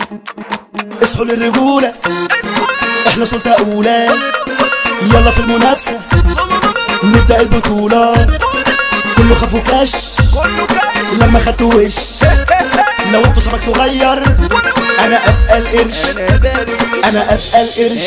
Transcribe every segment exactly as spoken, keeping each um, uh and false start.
اصحوا للرجولة، احنا سلطة اولى، يلا في المنافسة نبدأ البطولة. كله خاف وكش لما خدتوا وش، لو انتوا سمك صغير انا ابقى القرش، انا ابقى القرش.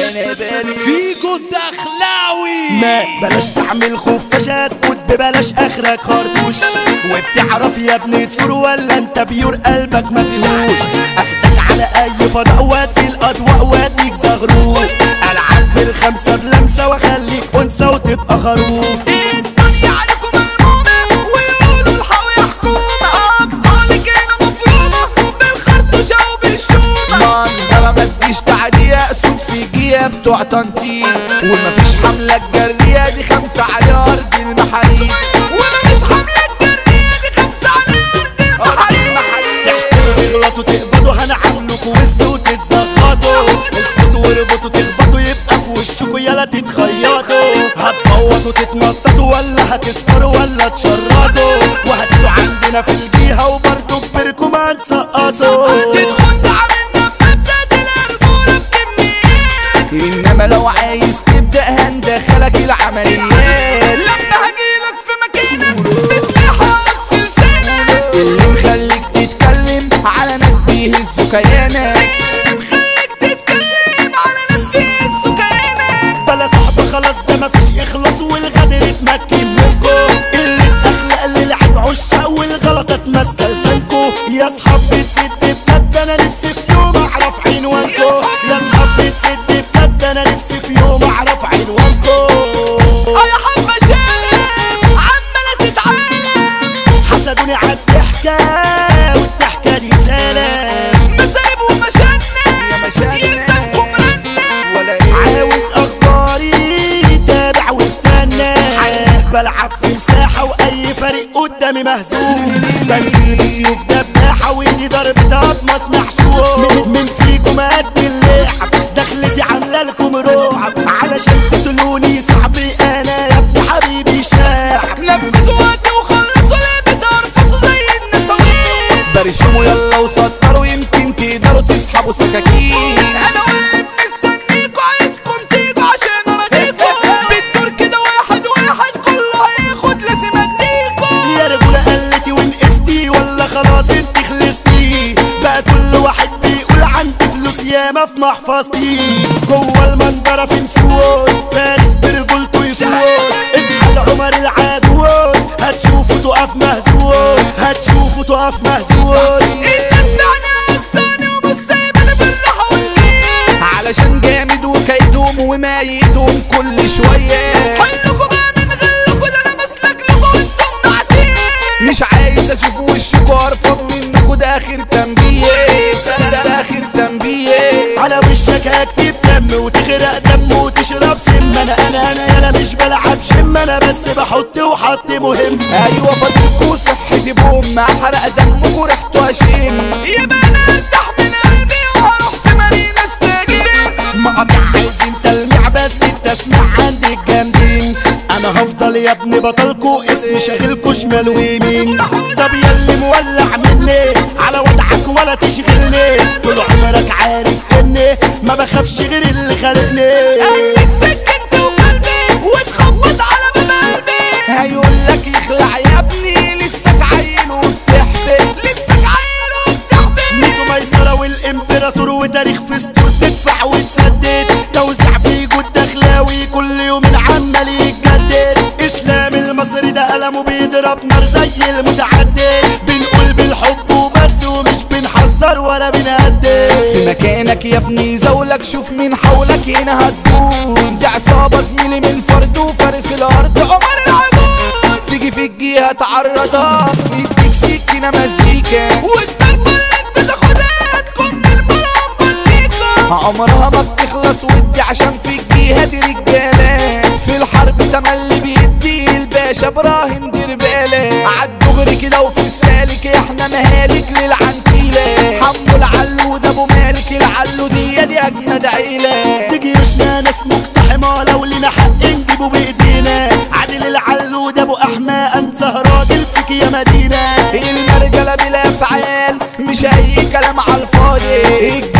فيكو الدخلاوي ما بلاش تعمل خفاشات ببلاش اخرك خرطوش، وبتعرف يا ابني تصور ولا انت بيور قلبك ما فيهوش. اخدك على اي فضاء وادي الاضواء واديك زغروف، العب في الخمسه بلمسه واخليك انثى وتبقى خروف. الدنيا عليكم ملمومة ويقولوا الحاوي حكومة، ابطالك هنا مفرومة بالخرطوشة وبالشومة. منظرة ما تجيش تعدية صوت في جيه بتوع تنطيط، ومفيش حملة جرية دي خمسة على أرض المحاريب، ومفيش حملة جرية دي خمسة على أرض المحاريب. تحسبوا تغلطوا تقبضوا هنعملكوا وز وتتزغطوا، اسكتوا واربطوا تخبطوا يبقى في وشكوا يلا تتخيطوا. هتبوطوا تتنططوا ولا هتسكروا ولا تشرطوا، وهتيجوا عندنا في الجيهة وبرضه كبركم هنسقطوا. تدخل تعملنا بمبدأ الرجولة بكميات، إنما لو عايز تبدأ هندخلك العمليات. لما هجيلك في مكانك بسلاحة والسلسلة، اللي مخليك تتكلم على ناس بيهزوا كيانك، اللي مخليك تتكلم على ناس بيهزوا كيانك. بلا صحبة خلاص ده مفيش اخلاص والغدر اتمكن منكو، اللي اخلاق اللي لعب عشاق والغلطات ماسكة لسانكو. يا صحاب بتسد بجد انا نفسي في يوم اعرف عنوانكو، يا صحاب بتسد بجد انا نفسي في يوم اعرف عنوانكو. يا حبة شالك عمالة تتعالج، حسدوني عالضحكة والضحكة دي سلام، مسايب ومشانا يلزمكم رنة. عاوز اخباري تابع واستنى، بلعب في مساحة واي فريق قدامي مهزوم، بنزل بسيوف دباحة وايدي ضربتها بمصنع شوم. من فيكم قد اللعب دخلتي عاملة لكم رعب، علشان تقتلوني صعبي انا يا ابني حبيبي شاعب. نفذوا وقتي وخلصوا ليه بترفصوا زي النسوين، برشموا يلا وسطروا يمكن تقدروا تسحبوا سكاكين. انا واقف مستنيكوا عايزكم تيجوا عشان اراضيكوا، بالدور كده واحد واحد كله هياخد لازم اديكوا. يا رجولة قلتي ونقستي ولا خلاص انت خلصتي، بقى كل واحد بيقول عندي فلوس ياما في محفظتي. جوه المنظرة في نفوس فارس برجولته يفوت، اصحى لعمر العجوز هتشوفوا تقف مهزوز، هتشوفوا تقف مهزوز. الناس تعنى استاني ومش سايباني بالراحة والجيم، علشان جامد وكيدهم ومايدهم كل شوية. حلكوا بقى من غلكوا ده انا مسلك لكوا وانتم معتين، مش عايز اشوف وشكوا قرفان منكوا ده اخر تنبيه، ده اخر تنبيه. على وشك هكتب دم وتغرق دم وتشرب سم، انا انا انا يالا مش بلعب جيم، انا بس بحط وحط مهم. ايوه فاضلكوا صحتي بوم حرق دمكوا ريحته هشيم، يبقى انا ارتاح من قلبي وهروح في مارينا استجيب. مقاطع عايزين تلميع بس التسميع عندي الجامدين، انا هفضل يا ابني بطلكوا اسمي شاغلكوا شمال ويمين. طب ياللي مولع مني على وضعك ولا تشغلني، طول عمرك عارف اني ما بخافش غير اللي خلقني. اديك سكنت وقلبي وتخبط على باب قلبي، هيقولك يخلع يا ابني لسك عيل وبتحبي، لسك عيل وبتحبي. ميسو ميسرة والامبراطور وتاريخ في سطور تدفع وتسدد، توزيع في جود دخلاوي كل يوم عمال يتجدد. اسلام المصري ده قلمه بيضرب نار زي المتعدد، بنقول بالحب وبس ومش بنحذر ولا بنهدد. في مكانك يا ابني زولك شوف مين حولك هنا هتدوس، دي عصابة زميلي من فرد وفارس الارض عمر العجوز. تيجي في الجهة تعرضها يديك سكينة مزيكا، والضربة اللي انت تاخدها تكون المرام بليكا. عمرها ما بتخلص ودي عشان في الجهة دي رجالة، في الحرب تملي بيدي الباشا ابراهيم دير بالك. عالدغري كده وفي السالك احنا مهالك للعنتيلة، حمو العلو ده ابو مالك العلو دي دي اجمد عيلة. تجيشنا ناس مقتحمة لو لنا حق نجيبه بايدينا، عادل العلو ده ابو احمى انسى راجل فيك يا مدينة. المرجلة بلا فعال مش اي كلام عالفاضي.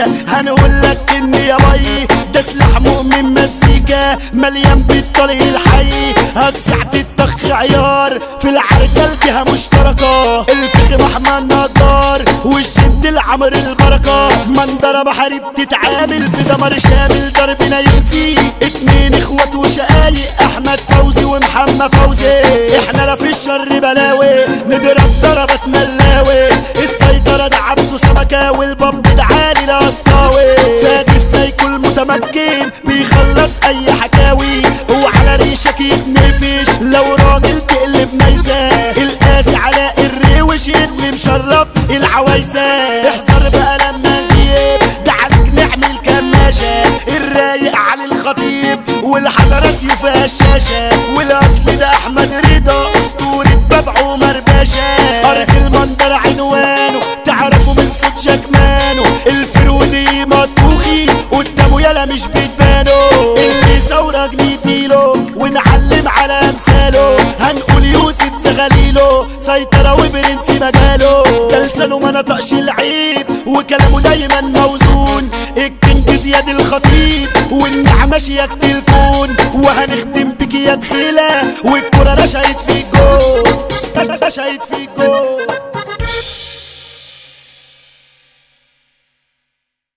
مزيكا هنقول لك ان يا باي ده سلاح مؤمن مزيكا مليان بالطريق الحي هتسعة الطخ عيار في العركة الجهة مشتركة الفخم احمد نجار والشد العمر البركة منظرة بحارب تتعامل في دمر شامل ضربنا يأذي اتنين اخوات وشقايق احمد فوزي ومحمد فوزي احنا لا في الشر بلاوي نضرب ضربات ملاوي السيطرة ده عبده سمكة والباب ده عالي لاسطاوي ساد السايكو المتمكن بيخلص اي حكاوي وعلى ريشك يتنفش لو راجل تقلب ميسة القاسي علاء الروش اللي مشرف العوايسة احذر بقى لما نجيب ده عليك نعمل كماشة الرايق علي الخطيب والحضرة سيوفها الشاشة والاصل ده احمد رضا اسطورة باب عمر باشا ارض المنظر عنوانه تعرفوا من صوت شكمانه الفرودي مطبوخي قدامه يلا مش بتبانه اللي ثورة نديله ونعلم على امثاله هنقول يوسف زغليله سيطرة وبرنس مجاله ده لسانه ما نطقش العيب وكلامه دايما موزون الكينج زياد الخطيب والنعمة شياكة الكون وهنختم بك يا دخيلة والكرة رشقت في الجول رشقت في الجول